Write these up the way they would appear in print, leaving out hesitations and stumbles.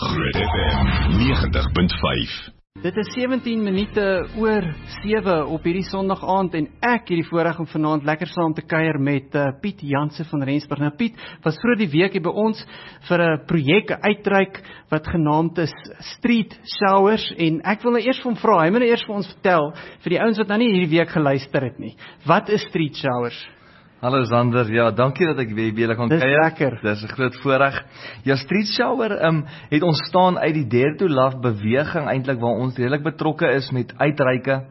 Groot FM 90.5. Dit is 17 minute oor 7 op hierdie Sondag aand en ek het die voorreg om vanaand lekker saam te kuier met Piet Jansen van Rensburg. Nou Piet was vroeër die week hier by ons vir 'n projek, 'n uitreik wat genaamd is Street Showers en ek wil nou eers vir hom vra, hy moet nou eers vir ons vertel, vir die ouens wat nou nie hierdie week geluister het nie. Wat is Street Showers? Hallo Zander, ja, dankie dat ek weer kan kuier. Dis lekker. Dis 'n groot voorreg. Ja, Street Shower het ontstaan uit die Dare to Love beweging eintlik waar ons redelik betrokke is met uitreike.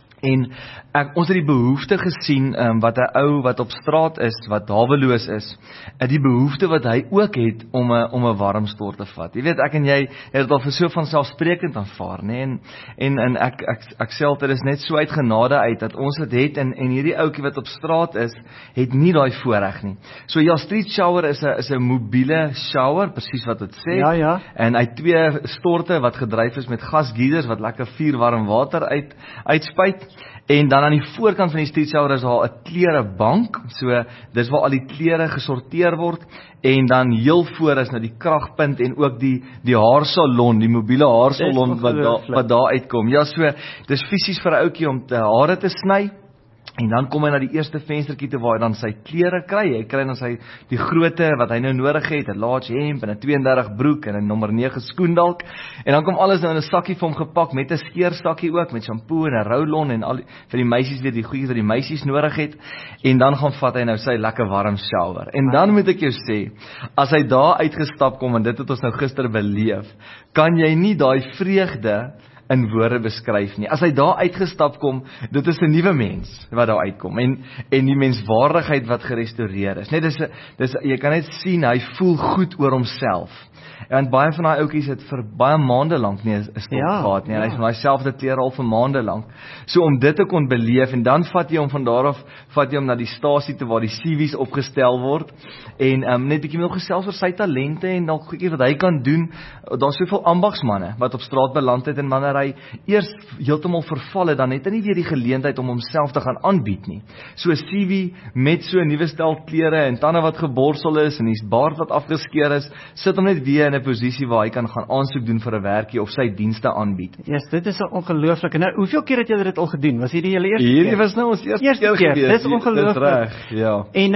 En ons het die behoefte gesien wat 'n ou wat op straat is, wat haweloos is, die behoefte wat hy ook het om 'n warm stort te vat. Jy weet, ek en jy het dit al vir so vanselfsprekend aanvaar, nê? En ek sê altyd, dit is net so uit genade uit dat ons dit het en hierdie ouetjie wat op straat is, het nie daai voorreg nie. So ja, Street Shower is 'n mobiele shower, presies wat dit sê. Ja. En hy 2 storte wat gedryf is met gasgieters wat lekker vuurwarm water uitspuit. En dan aan die voorkant van die Street Shower is daar 'n klerebank, so dis waar al die klere gesorteer word, en dan heel voor is nou die kragpunt en ook die haarsalon, die mobiele haarsalon wat daar uitkom. Ja, so dis fisies vir 'n ouetjie om hare te sny. En dan kom hy na die eerste venstertjie toe waar hy dan sy klere kry. Hy kry dan sy die grootte wat hy nou nodig het, 'n large hemp en 'n 32 broek en 'n nommer 9 skoen dalk. En dan kom alles nou in 'n sakkie vir hom gepak met 'n skeersakkie ook met shampoo en 'n roll-on en al vir die meisies weer die goedjies wat die meisies nodig het. En dan gaan vat hy nou sy lekker warm shower. En dan moet ek jou sê, as hy daar uitgestap kom en dit het ons nou gister beleef, kan jy nie daai vreugde in woorde beskryf nie. As hy daar uitgestap kom, dit is 'n nuwe mens wat daar uitkom en die menswaardigheid wat gerestoreer is. Net dis jy kan net sien hy voel goed oor homself. En baie van daai ouetjies het vir baie maande lank nie 'n stop gehad nie. En hy is van daai selfde klere al vir maande lank. So om dit te kon beleef en dan vat jy hom van daar af, vat jy hom na die stasie toe waar die CV's opgestel word en net bietjie meer gesels oor sy talente en dalk goedjies wat hy kan doen. Daar's soveel ambagsmanne wat op straat beland het en wanneer hy eers heeltemal verval het, dan het hy nie weer die geleentheid om homself te gaan aanbied nie. So 'n CV met so 'n nuwe stel klere en tande wat geborsel is en die baard wat afgeskeer is, sit hom net weer in 'n posisie waar hy kan gaan aansoek doen vir 'n werkie of sy dienste aanbied. Yes, dit is ongelooflik. Nou, hoeveel keer het jy dit al gedoen? Was hierdie julle eerste keer? Hierdie was nou ons eerste keer gewees. Dis ongelooflik. Dis reg, ja. En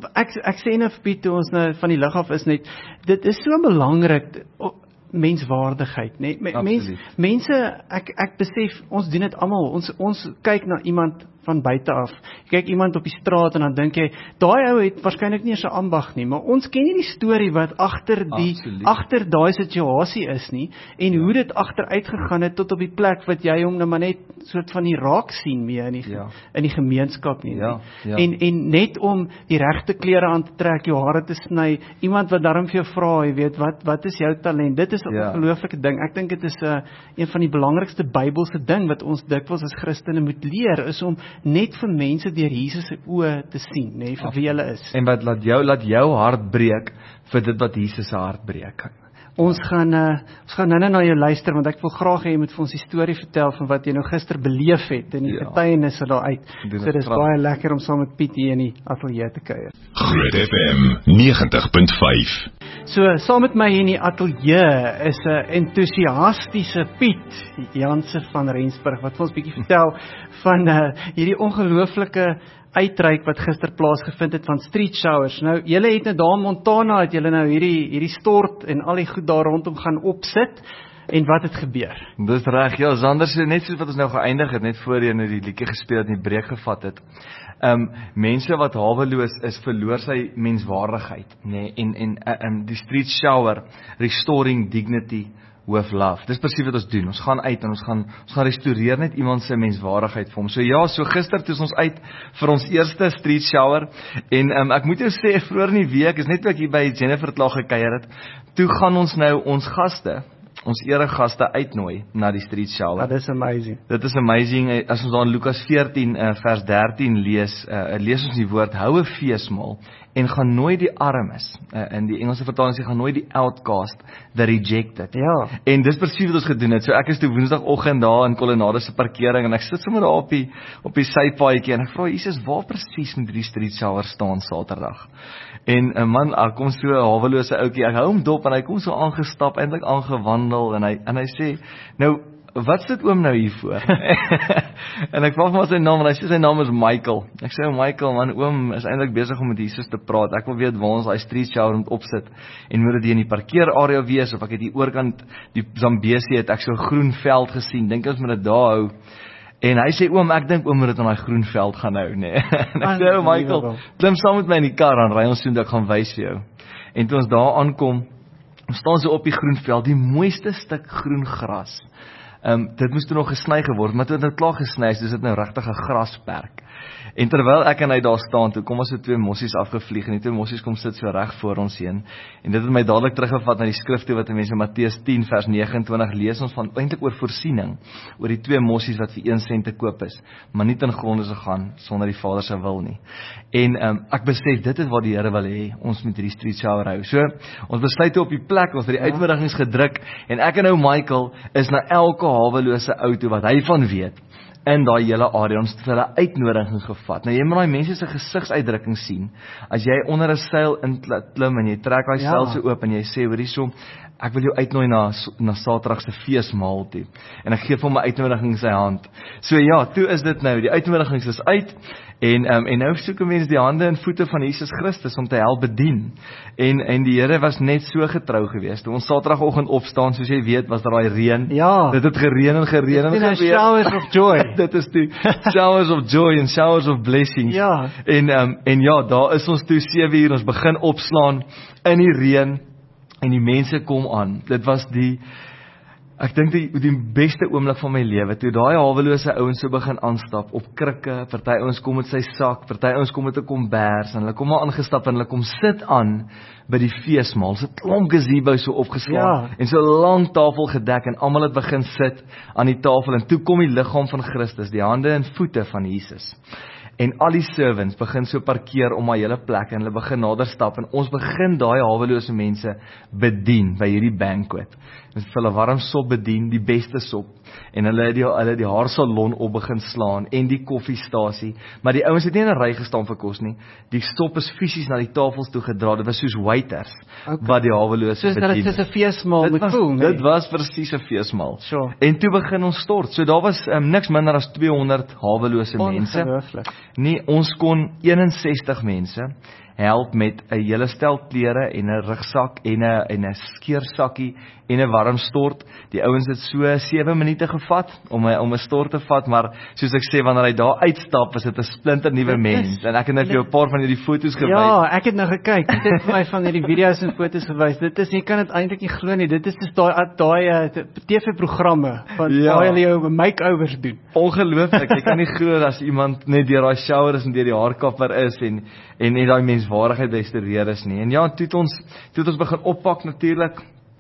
ek sê nou vir Piet toe ons nou van die lug af is net, dit is so belangrik, menswaardigheid, nee. Mense, ek besef, ons doen dit almal, ons kyk na iemand van buite af. Jy kyk iemand op die straat en dan dink jy, daai ou het waarskynlik nie eens 'n ambag nie, maar ons ken nie die storie wat agter daai situasie is nie, en hoe dit agteruit gegaan het tot op die plek wat jy hom nou maar net soort van die raak sien mee in die gemeenskap nie. Ja. En net om die regte klere aan te trek, jou hare te sny, iemand wat daarom vir jou vra, jy weet, wat is jou talent? Dit is 'n ongelooflike ding. Ek dink dit is een van die belangrikste Bybelse ding wat ons dikwels as Christene moet leer, is om net vir mense deur Jesus se oë te sien, nê, vir wie hulle is. En wat laat jou hart breek vir dit wat Jesus se hart breek. Ons gaan nou na jou luister, want ek wil graag hê jy moet vir ons die storie vertel van wat jy nou gister beleef het en die getuienisse daaruit. So dis baie lekker om saam met Piet hier in die ateljee te kuier. Groot FM 90.5. So, saam met my hier in die ateljee is 'n entoesiastiese Piet Jansen van Rensburg, wat vir ons bietjie vertel van hierdie ongelooflike uitreik wat gister plaasgevind het van Street Showers. Nou, julle het nou daar in Montana, het julle nou hierdie stort en al die goed daar rondom gaan opsit, en wat het gebeur? Dis reg, ja, Zander, net soos wat ons nou geëindig het, net voor jy nou die liedjie gespeel het en die breek gevat het. Mense wat haweloos is, verloor sy menswaardigheid, nê, en die Street Shower, Restoring Dignity with Love. Dis presies wat ons doen. Ons gaan uit en ons gaan restoreer net iemand se menswaardigheid vir hom. So ja, so gister toe ons uit vir ons eerste Street Shower en ek moet jou sê, vroeër in die week is net toe ek hier by Jennifer klaar gekuier het, toe gaan ons nou ons eregaste uitnooi na die Street Shower. Dit is amazing. Dit is amazing. As ons daar in Lukas 14 vers 13 lees ons die woord, hou 'n feesmaal en gaan nooi die armes, in die Engelse vertaling sê, gaan nooi die outcast, the rejected. Ja. En dis presies wat ons gedoen het. So ek is toe Woensdagoggend daar in Colonnade se parkering en ek sit sommer daar op die sypaadjie en ek vra Jesus, waar presies moet die street shower staan Saterdag? En 'n man, kom so 'n hawelose ouetjie, ek hou hom dop en hy kom so aangestap, eintlik aangewandel en hy sê, nou, wat sit oom nou hier voor? En ek vra hom sy naam en hy sê sy naam is Michael. Ek sê, Michael, man, oom is eintlik besig om met Jesus te praat. Ek wil weet waar ons daai street shower moet opsit en moet dit in die parkeerarea wees of ek het hier oorkant die Zambesi het ek so 'n groen veld gesien. Dink ons moet dit daar hou. En hy sê, oom, ek dink oom moet dit aan daai groen veld gaan hou, nee. En ek sê, Michael, klim saam met my in die kar en ry ons toe, ek gaan wys vir jou. En toe ons daar aankom, ons staan so op die groen veld, die mooiste stuk groen gras. Dit moes toe nog gesny geword, maar toe dit klaar gesny is, dis dit nou regtig 'n grasperk. En terwyl ek en hy daar staan, toe kom ons so 2 mossies afgevlieg, en die 2 mossies kom sit so reg voor ons heen, en dit het my dadelik teruggevat na die skrif toe, wat mense in Matteus 10 vers 29 lees ons van, eintlik oor voorsiening, oor die 2 mossies wat vir 1 sent te koop is, maar nie ten gronde se gaan, sonder die Vader se wil nie. En ek besef, dit is wat die Here wil hê, ons moet hierdie street shower hou. So, ons besluit toe op die plek, ons het die uitnodigings gedruk, en ek en nou Michael is na elke hawelose ou toe wat hy van weet, in daai hele area, ons het hulle uitnodiging gevat. Nou jy moet daai mense se gesigsuitdrukking sien, as jy onder 'n seil inklim en jy trek daai seil so oop en jy sê, hoor hierso, ek wil jou uitnooi na Saterdag se feesmaal toe, en ek gee vir hom my uitnodiging in sy hand. So ja, toe is dit nou, die uitnodigings is uit, en nou soek mense die hande en voete van Jesus Christus om te help bedien, en die Here was net so getrou geweest. Toe ons Saterdagoggend opstaan, soos jy weet, was daar daai reën, dit het gereën en gebeur. Showers of joy. Dit is die showers of joy en showers of blessings. Ja. En ja, daar is ons toe 7 uur, ons begin opslaan in die reën, en die mense kom aan. Dit was ek dink die beste oomblik van my lewe, toe daai hawelose ouens so begin aanstap, op krikke, party ouens kom met sy sak, party ouens kom met 'n kombers, en hulle kom maar aangestap, en hulle kom sit aan by die feesmaal, so 'n klomp gazebo so opgeslaan, en so 'n lang tafel gedek, en almal het begin sit aan die tafel, en toe kom die liggaam van Christus, die hande en voete van Jesus. En al die servants begin so parkeer om my hele plek, en hulle begin nader stap, en ons begin daai hawelose mense bedien by hierdie banquet. Ons het hulle warm sop bedien, die beste sop, en hulle het die haarsalon op begin slaan, en die koffiestasie, maar die ouens het nie in 'n ry gestaan vir kos nie, die sop is fisies na die tafels toe gedra, dit was soos waiters, wat die hawelose bedien. Soos 'n feesmaal moet voel, nee? Dit was presies 'n feesmaal. Sure. En toe begin ons stort, so daar was niks minder as 200 hawelose mense. Nee, ons kon 61 mense help met 'n hele stel klere en 'n rugsak en 'n skeersakkie en 'n warm stort. Die ouens het so 7 minute gevat om 'n stort te vat, maar soos ek sê, wanneer hy daar uitstap, is dit 'n splinter nuwe mens. En ek het net vir jou 'n paar van hierdie foto's gewys. Ja, ek het nou gekyk. Dit het vir my van hierdie video's en foto's gewys. Dit is, jy kan dit eintlik nie glo nie. Dit is dus daai TV-programme van waar hulle jou make-overs doen. Ongelooflik. Jy kan nie glo as iemand net deur daai showers en deur die haarkapper is en net daai menswaardigheid restoreer is nie. En ja, toe het ons begin oppak natuurlik.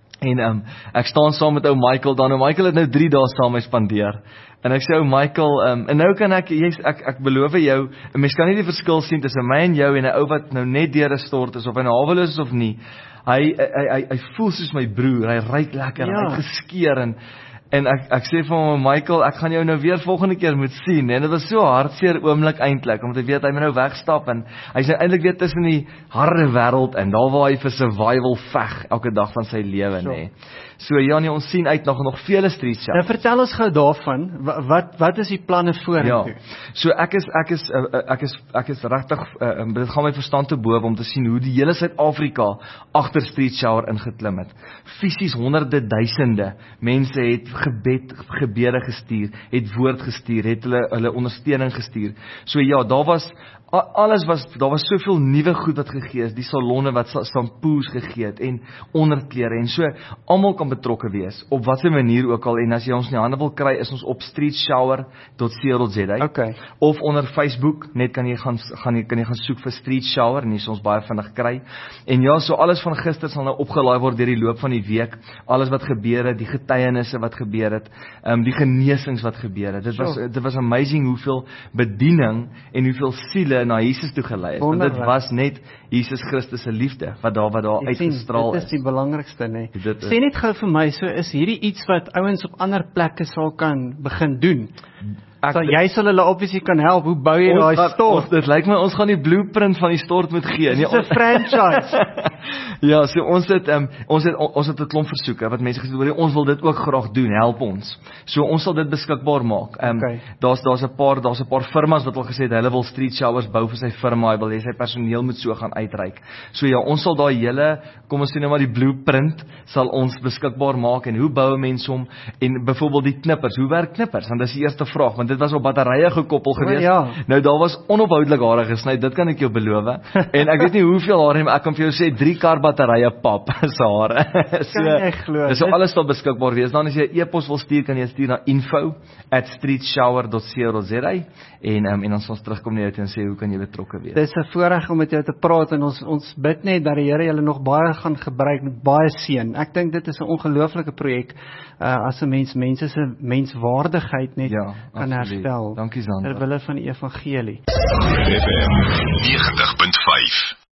En ek staan saam met ou Michael dan. Nou Michael het nou 3 dae saam met my spandeer. En ek sê ou Michael, en nou kan ek beloof jou, 'n mens kan nie die verskil sien tussen my en jou en 'n ou wat nou net deur 'n stort is of hy haweloos is of nie. Hy voel soos my broer, hy ruik lekker, hy het geskeer en ek sê vir hom, Michael, ek gaan jou nou weer volgende keer moet sien, en dit was so hartseer oomblik eintlik, omdat hy weet, hy moet nou wegstap, en hy is nou eintlik weer tussen die harde wêreld, en daar waar hy vir survival veg, elke dag van sy lewe, nee. So ja, nee, ons sien uit nog vele street shows. Nou vertel ons gou daarvan, wat is die planne vorentoe? So ek is regtig, dit gaan my verstand te bowe om te sien hoe die hele Suid-Afrika agter street shower ingeklim het. Fisies honderde duisende mense het gebede gestuur, het woord gestuur, het hulle ondersteuning gestuur. So ja, daar was soveel nuwe goed wat gegee is, die salonne wat shampoos gegee het, en onderklere, en so, almal kan betrokke wees, op watter manier ook al, en as jy ons in die hande wil kry, is ons op streetshower.co.za, of onder Facebook, net kan jy gaan soek vir street shower, en jy sal ons baie vinnig kry, en ja, so alles van gister sal nou opgelaai word deur die loop van die week, alles wat gebeur het, die getuienisse wat gebeur het, die genesings wat gebeur het. Dit was amazing hoeveel bediening en hoeveel siele na Jesus toe gelei is. Want dit was net Jesus Christus se liefde wat daar uitgestraal is. Dit is die belangrikste, nee. Sê net gou vir my, so is hierdie iets wat ouens op ander plekke sal kan begin doen. Jy sal hulle obviously kan help. Hoe bou jy daai stort? Dit lyk my ons gaan die blueprint van die stort moet gee. Dit is 'n franchise. Ja, so ons het 'n klomp versoeke wat mense gesê het, ons wil dit ook graag doen, help ons. So ons sal dit beskikbaar maak. Daar's 'n paar firmas wat al gesê het hulle wil street showers bou vir sy firma, hy wil hê sy personeel moet so gaan uitreik. So ja, ons sal daai hele, kom ons sê nou maar die blueprint sal ons beskikbaar maak en hoe bou 'n mens hom en byvoorbeeld die knippers, hoe werk knippers? Want dis die eerste vraag, want dit was op batterye gekoppel geweest. Ja. Nou daar was onophoudelik hare gesny, dit kan ek jou beloof. En ek weet nie hoeveel hare, maar ek kan vir jou sê 3 kar batterye pap se hare. So alles sal beskikbaar wees. Dan as jy 'n e-pos wil stuur, kan jy stuur na info@streetshower.co.za en dan sal ons terugkom na jou en sê hoe kan jy betrokke wees. Dis 'n voorreg om met jou te praat en ons bid net dat die Here julle nog baie gaan gebruik, baie seën. Ek dink dit is 'n ongelooflike projek as 'n mense se menswaardigheid net kan herstel. Dankie Sandra. Ter wille van die evangelie. Groot FM 90.5